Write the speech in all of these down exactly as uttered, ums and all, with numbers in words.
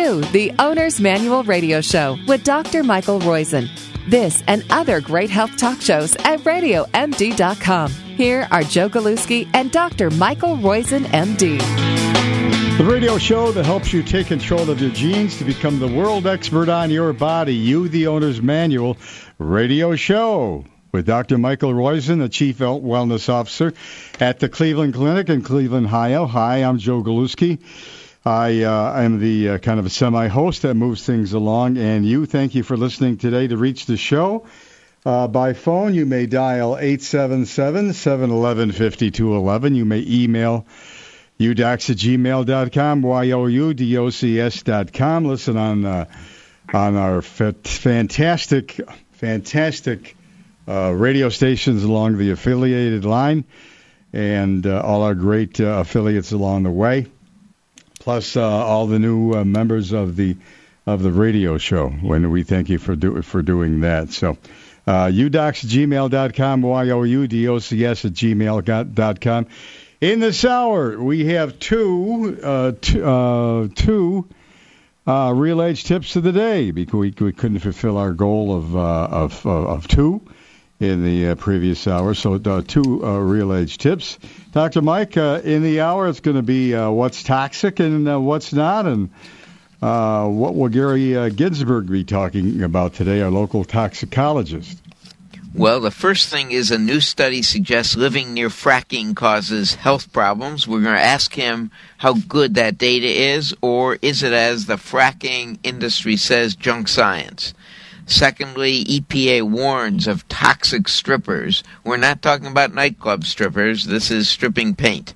to the Owner's Manual Radio Show with Doctor Michael Roizen. This and other great health talk shows at radio m d dot com. Here are Joe Galuski and Doctor Michael Roizen, M D. The radio show that helps you take control of your genes to become the world expert on your body. You, the Owner's Manual Radio Show with Doctor Michael Roizen, the Chief Health Wellness Officer at the Cleveland Clinic in Cleveland, Ohio. Hi, I'm Joe Galuski. I uh, am the uh, kind of a semi-host that moves things along, and you, thank you for listening today. To reach the show uh, by phone, you may dial eight seven seven, seven one one, five two one one. You may email udocs at gmail dot com, Y O U D O C S dot com. Listen on uh, on our f- fantastic, fantastic uh, radio stations along the affiliated line, and uh, all our great uh, affiliates along the way. Plus, uh, all the new uh, members of the of the radio show. When we thank you for do, for doing that. So, uh, udocs at gmail dot com, Y O U D O C S at gmail dot com. In this hour, we have two uh, t- uh, two uh, real age tips of the day because we, we couldn't fulfill our goal of uh, of uh, of two in the uh, previous hour. So, uh, two uh, real age tips. Doctor Mike, uh, in the hour, it's going to be uh, what's toxic and uh, what's not, and uh, what will Gary uh, Ginsberg be talking about today, our local toxicologist? Well, the first thing is a new study suggests living near fracking causes health problems. We're going to ask him how good that data is, or is it, as the fracking industry says, junk science? Secondly, E P A warns of toxic strippers. We're not talking about nightclub strippers. This is stripping paint.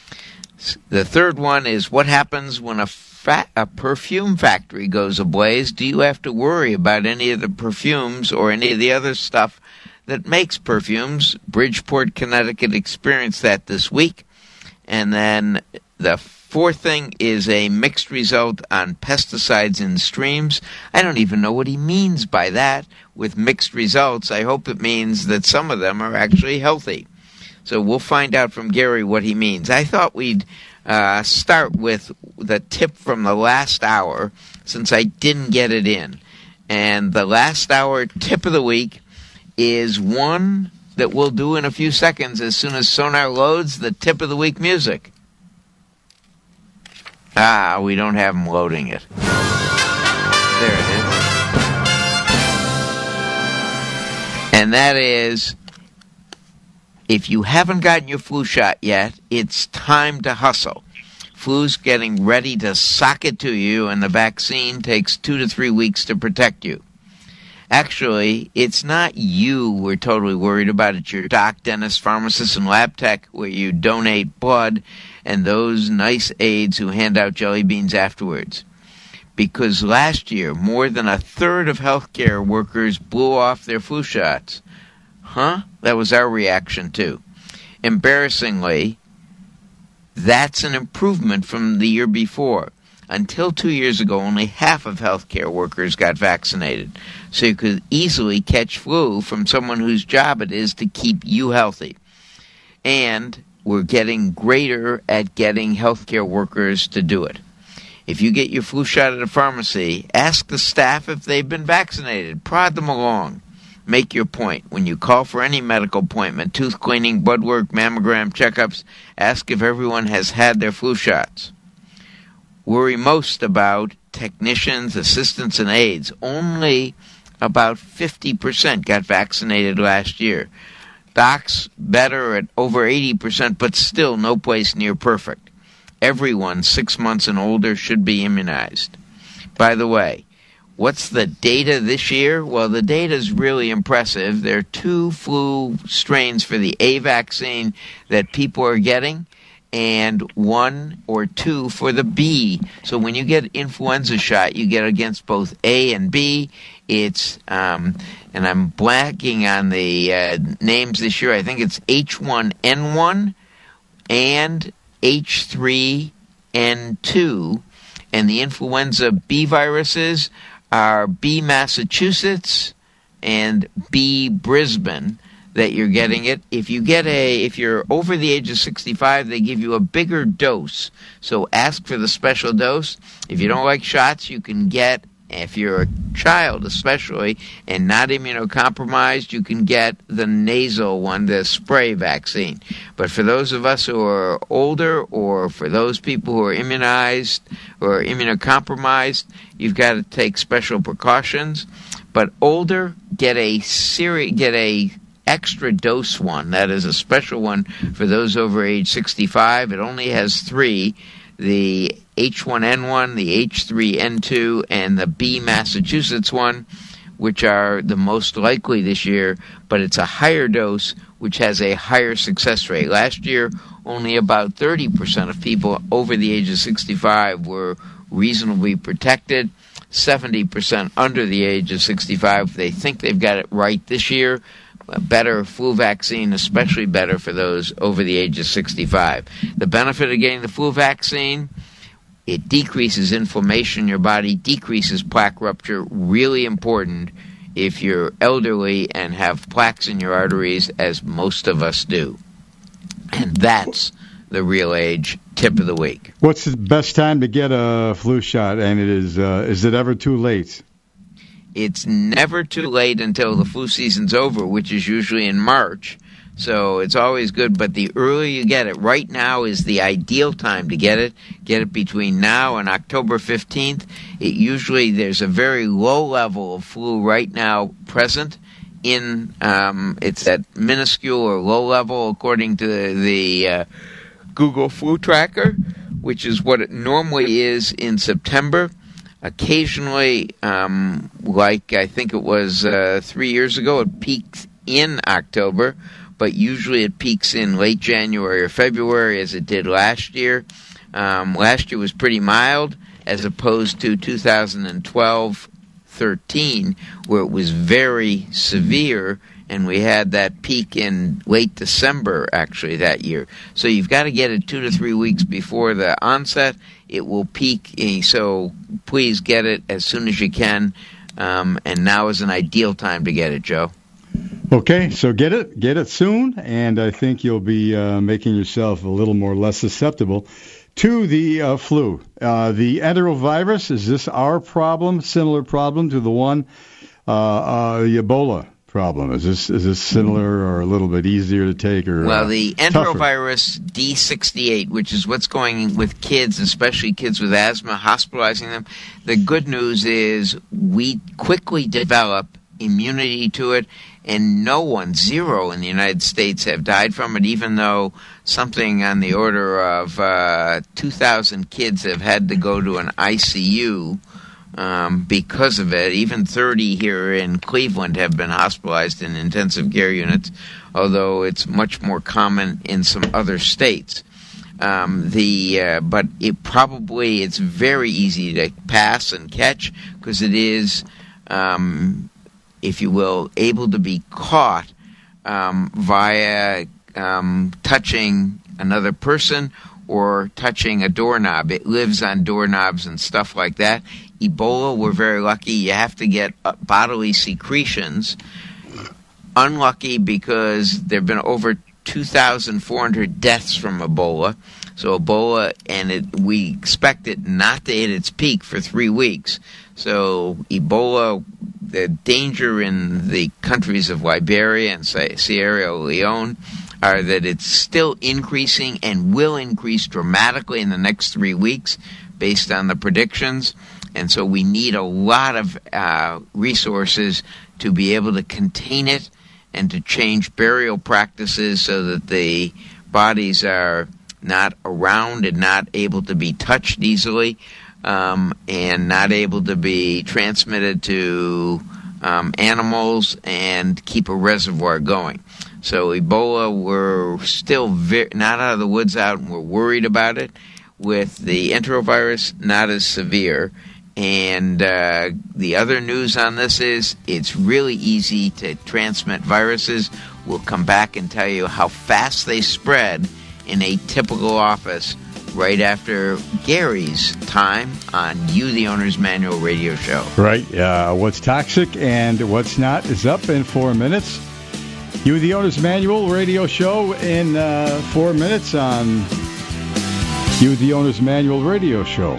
The third one is what happens when a, fa- a perfume factory goes ablaze. Do you have to worry about any of the perfumes or any of the other stuff that makes perfumes? Bridgeport, Connecticut experienced that this week. And then the fourth thing is a mixed result on pesticides in streams. I don't even know what he means by that with mixed results. I hope it means that some of them are actually healthy. So we'll find out from Gary what he means. I thought we'd uh, start with the tip from the last hour since I didn't get it in. And the last hour tip of the week is one that we'll do in a few seconds as soon as Sonar loads the tip of the week music. Ah, we don't have them loading it. There it is. And that is, if you haven't gotten your flu shot yet, it's time to hustle. Flu's getting ready to sock it to you, and the vaccine takes two to three weeks to protect you. Actually, it's not you we're totally worried about. It's your doc, dentist, pharmacist, and lab tech where you donate blood and those nice aides who hand out jelly beans afterwards. Because last year, more than a third of healthcare workers blew off their flu shots. Huh? That was our reaction, too. Embarrassingly, that's an improvement from the year before. Until two years ago, only half of healthcare workers got vaccinated. So you could easily catch flu from someone whose job it is to keep you healthy. And we're getting greater at getting healthcare workers to do it. If you get your flu shot at a pharmacy, ask the staff if they've been vaccinated. Prod them along. Make your point. When you call for any medical appointment, tooth cleaning, blood work, mammogram, checkups, ask if everyone has had their flu shots. Worry most about technicians, assistants, and aides. Only about fifty percent got vaccinated last year. Docs better at over eighty percent, but still no place near perfect. Everyone six months and older should be immunized. By the way, what's the data this year? Well, the data is really impressive. There are two flu strains for the A vaccine that people are getting, and one or two for the B. So when you get influenza shot, you get against both A and B. It's, um, and I'm blanking on the uh, names this year. I think it's H one N one and H three N two. And the influenza B viruses are B Massachusetts and B Brisbane. that you're getting it. If you get a, if you're over the age of sixty-five, they give you a bigger dose. So ask for the special dose. If you don't like shots, you can get, if you're a child especially and not immunocompromised, you can get the nasal one, the spray vaccine. But for those of us who are older, or for those people who are immunized or immunocompromised, you've got to take special precautions. But older, get a seri- get a extra dose one. That is a special one for those over age sixty-five. It only has three: the H one N one, the H three N two, and the B Massachusetts one, which are the most likely this year, but it's a higher dose, which has a higher success rate. Last year, only about thirty percent of people over the age of sixty-five were reasonably protected. seventy percent under the age of sixty-five, they think they've got it right this year. A better flu vaccine, especially better for those over the age of sixty-five. The benefit of getting the flu vaccine, it decreases inflammation in your body, decreases plaque rupture, really important if you're elderly and have plaques in your arteries, as most of us do. And that's the Real Age tip of the week. What's the best time to get a flu shot, and it is uh, is it ever too late? It's never too late until the flu season's over, which is usually in March. So it's always good, but the earlier you get it, right now is the ideal time to get it. Get it between now and October fifteenth. It usually, there's a very low level of flu right now present in, um, it's at minuscule or low level according to the, the uh, Google Flu Tracker, which is what it normally is in September. Occasionally, um, like I think it was uh, three years ago, it peaked in October, but usually it peaks in late January or February, as it did last year. Um, last year was pretty mild, as opposed to two thousand twelve thirteen, where it was very severe, and we had that peak in late December, actually, that year. So you've got to get it two to three weeks before the onset. It will peak, so please get it as soon as you can, um, and now is an ideal time to get it, Joe. Okay, so get it, get it soon, and I think you'll be uh, making yourself a little more less susceptible to the uh, flu. Uh, the enterovirus, is this our problem, similar problem to the one, uh, uh, the Ebola problem? Is this is this similar or a little bit easier to take? Or well, the uh, enterovirus D sixty-eight, which is what's going with kids, especially kids with asthma, hospitalizing them. The good news is we quickly develop immunity to it, and no one, zero in the United States, have died from it, even though something on the order of uh, two thousand kids have had to go to an I C U um, because of it. Even thirty here in Cleveland have been hospitalized in intensive care units, although it's much more common in some other states. Um, the uh, but it probably, it's very easy to pass and catch because it is, um, if you will, able to be caught um, via um, touching another person or touching a doorknob. It lives on doorknobs and stuff like that. Ebola, we're very lucky. You have to get uh, bodily secretions. Unlucky because there have been over two thousand four hundred deaths from Ebola. So Ebola, and it, we expect it not to hit its peak for three weeks. So Ebola, the danger in the countries of Liberia and Sierra Leone are that it's still increasing and will increase dramatically in the next three weeks based on the predictions. And so we need a lot of uh, resources to be able to contain it and to change burial practices so that the bodies are not around and not able to be touched easily, um, and not able to be transmitted to um, animals, and keep a reservoir going. So Ebola, we're still very, not out of the woods out, and we're worried about it. With the enterovirus, not as severe. And uh, the other news on this is it's really easy to transmit viruses. We'll come back and tell you how fast they spread in a typical office right after Gary's time on You, the Owner's Manual radio show. Right. Uh, what's toxic and what's not is up in four minutes. You, the Owner's Manual radio show in uh, four minutes on You, the Owner's Manual radio show.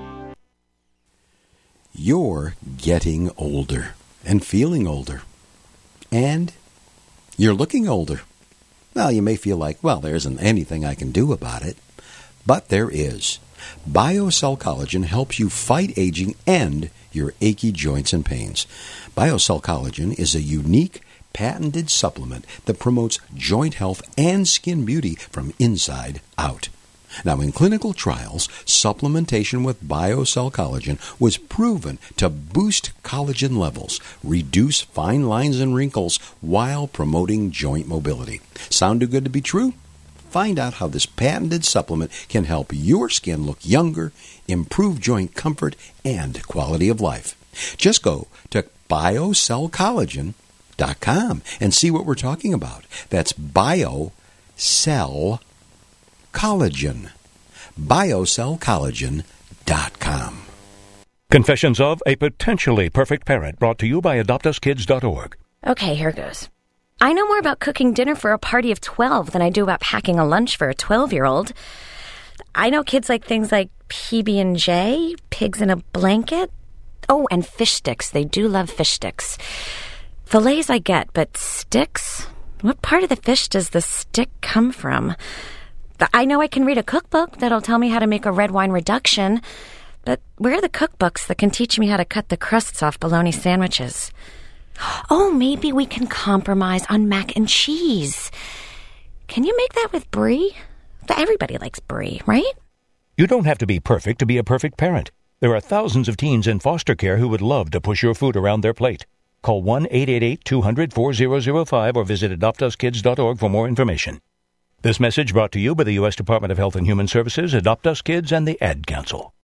You're getting older and feeling older. And you're looking older. Well, you may feel like, well, there isn't anything I can do about it. But there is. BioCell Collagen helps you fight aging and your achy joints and pains. BioCell Collagen is a unique, patented supplement that promotes joint health and skin beauty from inside out. Now, in clinical trials, supplementation with BioCell Collagen was proven to boost collagen levels, reduce fine lines and wrinkles, while promoting joint mobility. Sound too good to be true? Find out how this patented supplement can help your skin look younger, improve joint comfort, and quality of life. Just go to biocell collagen dot com and see what we're talking about. That's BioCell Collagen. biocell collagen dot com. Confessions of a Potentially Perfect Parent, brought to you by adopt us kids dot org. Okay, here goes. I know more about cooking dinner for a party of twelve than I do about packing a lunch for a twelve-year-old. I know kids like things like P B and J, pigs in a blanket. Oh, and fish sticks. They do love fish sticks. Fillets I get, but sticks? What part of the fish does the stick come from? I know I can read a cookbook that'll tell me how to make a red wine reduction, but where are the cookbooks that can teach me how to cut the crusts off bologna sandwiches? Oh, maybe we can compromise on mac and cheese. Can you make that with brie? Everybody likes brie, right? You don't have to be perfect to be a perfect parent. There are thousands of teens in foster care who would love to push your food around their plate. Call one eight eight eight, two hundred, four thousand five or visit adopt us kids dot org for more information. This message brought to you by the U S Department of Health and Human Services, Adopt Us Kids, and the Ad Council.